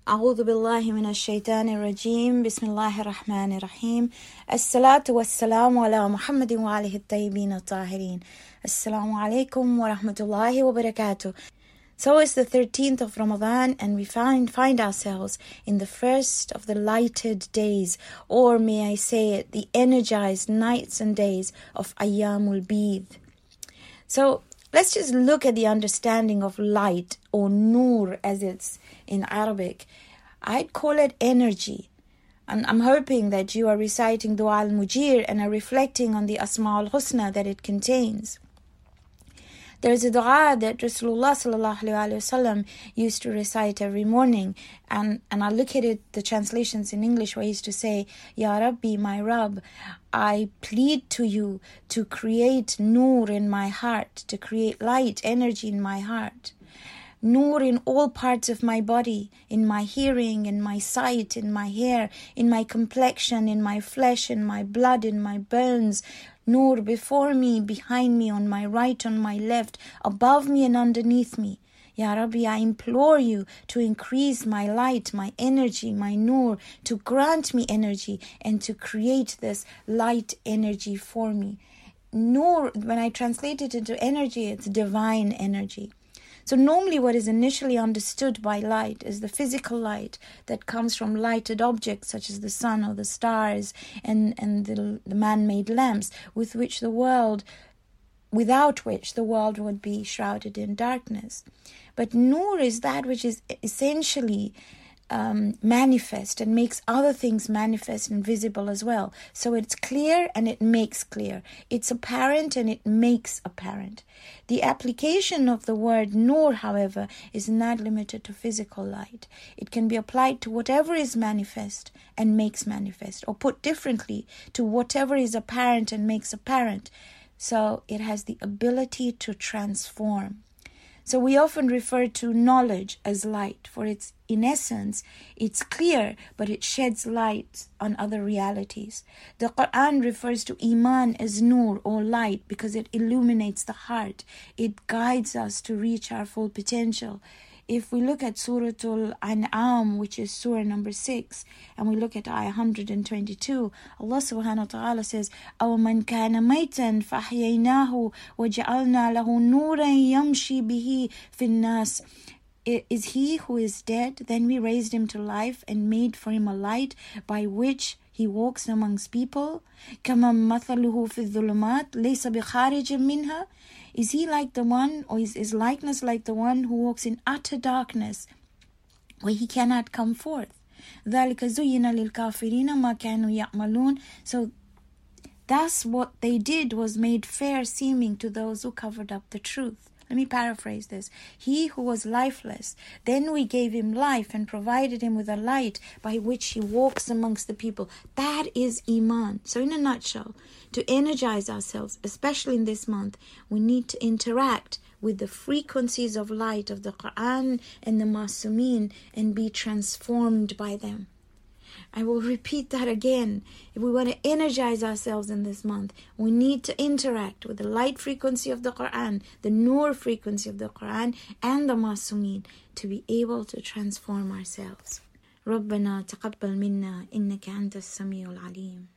أعوذ بالله من الشيطان الرجيم بسم الله الرحمن الرحيم الصلاة والسلام على محمد وآله الطيبين الطاهرين Assalamu alaikum wa rahmatullahi wa barakatuh. So it's the 13th of Ramadan and we find ourselves in the first of the lighted days, or may I say it, the energized nights and days of Ayyamul Bid. So let's just look at the understanding of light, or nur as it's in Arabic. I'd call it energy. And I'm hoping that you are reciting Dua al-Mujir and are reflecting on the Asma al-Husna that it contains. There's a dua that Rasulullah sallallahu alaihi wasallam used to recite every morning, and I look at it, the translations in English, where he used to say, Ya Rabbi, my Rabb, I plead to you to create nur in my heart, to create light, energy in my heart. Nur in all parts of my body, in my hearing, in my sight, in my hair, in my complexion, in my flesh, in my blood, in my bones. Nur before me, behind me, on my right, on my left, above me and underneath me. Ya Rabbi, I implore you to increase my light, my energy, my nur, to grant me energy and to create this light energy for me. Nur, when I translate it into energy, it's divine energy. So normally what is initially understood by light is the physical light that comes from lighted objects such as the sun or the stars and the man-made lamps without which the world would be shrouded in darkness. But nur is that which is essentially manifest and makes other things manifest and visible as well. So it's clear and it makes clear. It's apparent and it makes apparent. The application of the word nur, however, is not limited to physical light. It can be applied to whatever is manifest and makes manifest, or put differently, to whatever is apparent and makes apparent. So it has the ability to transform. So we often refer to knowledge as light, for it's, in essence, it's clear, but it sheds light on other realities. The Quran refers to Iman as nur, or light, because it illuminates the heart. It guides us to reach our full potential. If we look at Surah Al-An'am, which is Surah number 6, and we look at Ayah 122, Allah subhanahu wa ta'ala says, أَوَمَنْ كَانَ مَيْتًا فَأَحْيَيْنَاهُ وَجَعَلْنَا لَهُ نُورًا يَمْشِي بِهِ فِي النَّاسِ. Is he who is dead? Then we raised him to life and made for him a light by which he walks amongst people. كَمَنْ مَثَلُهُ فِي الظُّلُمَاتِ لَيْسَ بِخَارِجٍ مِنْهَا. Is he like the one, or is his likeness like the one who walks in utter darkness, where he cannot come forth? ذَلِكَ زُيِّنَ لِلْكَافِرِينَ مَا كَانُوا يَعْمَلُونَ. So thus what they did was made fair seeming to those who covered up the truth. Let me paraphrase this. He who was lifeless, then we gave him life and provided him with a light by which he walks amongst the people. That is Iman. So in a nutshell, to energize ourselves, especially in this month, we need to interact with the frequencies of light of the Quran and the Masumeen and be transformed by them. I will repeat that again. If we want to energize ourselves in this month, we need to interact with the light frequency of the Quran, the nur frequency of the Quran, and the Masumeen to be able to transform ourselves. ربنا تقبل منا إنك أنت السميع العليم.